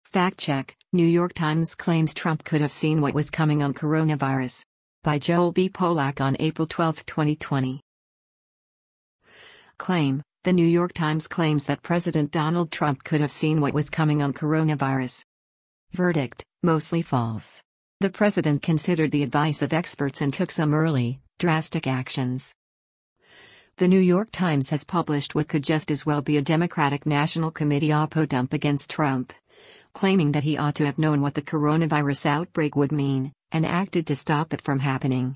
Fact check: New York Times claims Trump could have seen what was coming on coronavirus. By Joel B. Polak on April 12, 2020. Claim: The New York Times claims that President Donald Trump could have seen what was coming on coronavirus. Verdict: mostly false. The president considered the advice of experts and took some early, drastic actions. The New York Times has published what could just as well be a Democratic National Committee oppo dump against Trump, claiming that he ought to have known what the coronavirus outbreak would mean, and acted to stop it from happening.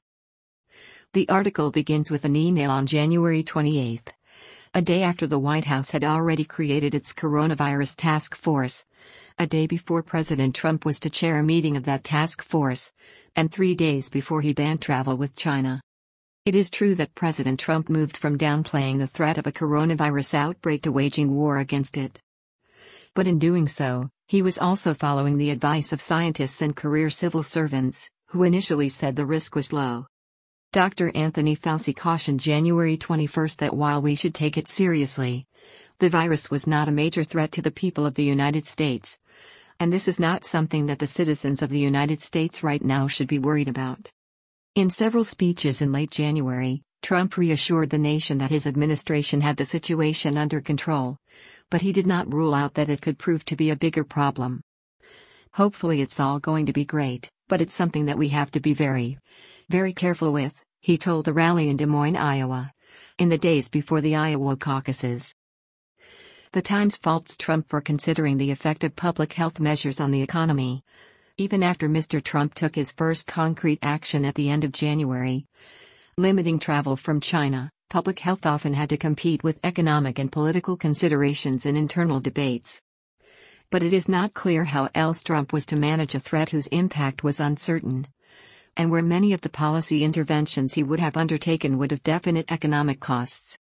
The article begins with an email on January 28, a day after the White House had already created its coronavirus task force, a day before President Trump was to chair a meeting of that task force, and 3 days before he banned travel with China. It is true that President Trump moved from downplaying the threat of a coronavirus outbreak to waging war against it. But in doing so, he was also following the advice of scientists and career civil servants, who initially said the risk was low. Dr. Anthony Fauci cautioned January 21 that while we should take it seriously, the virus was not a major threat to the people of the United States. And this is not something that the citizens of the United States right now should be worried about. In several speeches in late January, Trump reassured the nation that his administration had the situation under control, but he did not rule out that it could prove to be a bigger problem. Hopefully it's all going to be great, but it's something that we have to be very, very careful with, he told a rally in Des Moines, Iowa, in the days before the Iowa caucuses. The Times faults Trump for considering the effect of public health measures on the economy. Even after Mr. Trump took his first concrete action at the end of January, limiting travel from China, public health often had to compete with economic and political considerations in internal debates. But it is not clear how else Trump was to manage a threat whose impact was uncertain, and where many of the policy interventions he would have undertaken would have definite economic costs.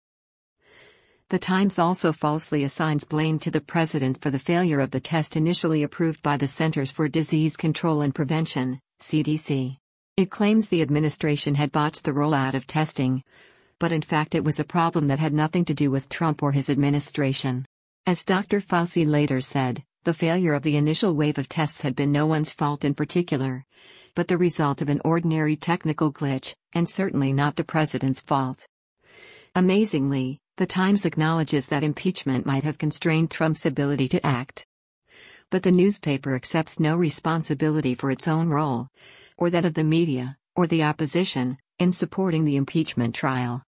The Times also falsely assigns blame to the president for the failure of the test initially approved by the Centers for Disease Control and Prevention, CDC. It claims the administration had botched the rollout of testing, but in fact it was a problem that had nothing to do with Trump or his administration. As Dr. Fauci later said, the failure of the initial wave of tests had been no one's fault in particular, but the result of an ordinary technical glitch, and certainly not the president's fault. Amazingly, the Times acknowledges that impeachment might have constrained Trump's ability to act. But the newspaper accepts no responsibility for its own role, or that of the media, or the opposition, in supporting the impeachment trial.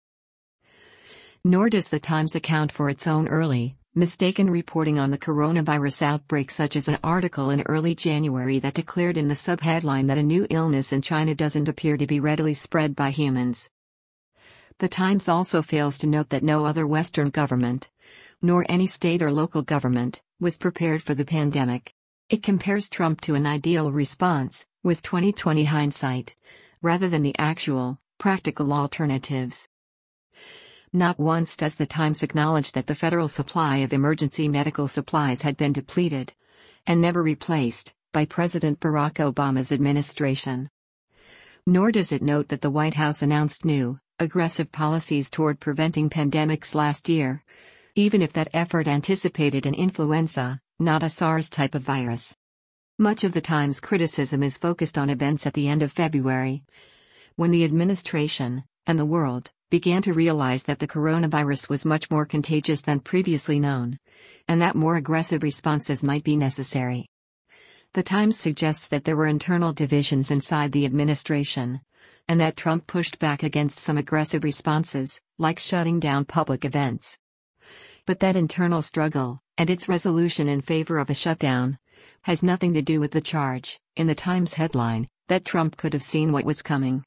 Nor does the Times account for its own early, mistaken reporting on the coronavirus outbreak, such as an article in early January that declared in the subheadline that a new illness in China doesn't appear to be readily spread by humans. The Times also fails to note that no other Western government, nor any state or local government, was prepared for the pandemic. It compares Trump to an ideal response, with 20/20 hindsight, rather than the actual, practical alternatives. Not once does the Times acknowledge that the federal supply of emergency medical supplies had been depleted, and never replaced, by President Barack Obama's administration. Nor does it note that the White House announced new, aggressive policies toward preventing pandemics last year, even if that effort anticipated an influenza, not a SARS type of virus. Much of the Times' criticism is focused on events at the end of February, when the administration, and the world, began to realize that the coronavirus was much more contagious than previously known, and that more aggressive responses might be necessary. The Times suggests that there were internal divisions inside the administration, and that Trump pushed back against some aggressive responses, like shutting down public events. But that internal struggle, and its resolution in favor of a shutdown, has nothing to do with the charge, in the Times headline, that Trump could have seen what was coming.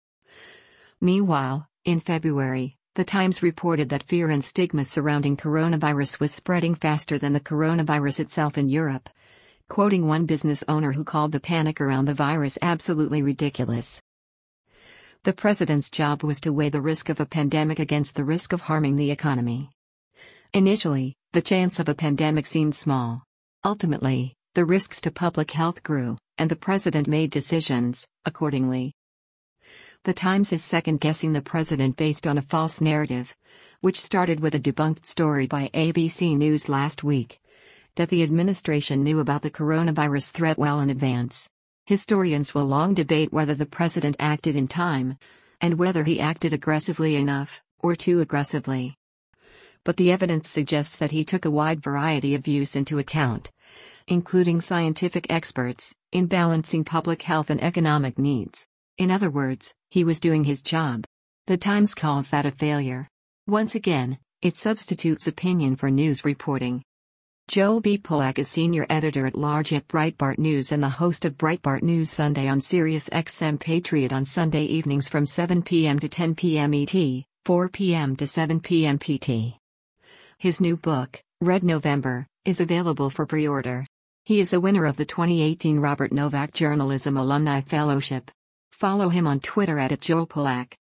Meanwhile, in February, the Times reported that fear and stigma surrounding coronavirus was spreading faster than the coronavirus itself in Europe, quoting one business owner who called the panic around the virus absolutely ridiculous. The president's job was to weigh the risk of a pandemic against the risk of harming the economy. Initially, the chance of a pandemic seemed small. Ultimately, the risks to public health grew, and the president made decisions, accordingly. The Times is second-guessing the president based on a false narrative, which started with a debunked story by ABC News last week, that the administration knew about the coronavirus threat well in advance. Historians will long debate whether the president acted in time, and whether he acted aggressively enough, or too aggressively. But the evidence suggests that he took a wide variety of views into account, including scientific experts, in balancing public health and economic needs. In other words, he was doing his job. The Times calls that a failure. Once again, it substitutes opinion for news reporting. Joel B. Pollack is senior editor-at-large at Breitbart News and the host of Breitbart News Sunday on SiriusXM Patriot on Sunday evenings from 7 p.m. to 10 p.m. ET, 4 p.m. to 7 p.m. PT. His new book, Red November, is available for pre-order. He is a winner of the 2018 Robert Novak Journalism Alumni Fellowship. Follow him on Twitter @JoelPollack.